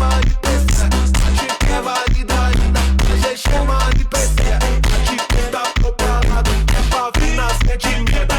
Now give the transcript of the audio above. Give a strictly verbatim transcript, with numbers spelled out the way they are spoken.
chama de P C. A gente quer valida ainda, a gente chama de P C. A gente tá preparado, é pra vir na sentimento.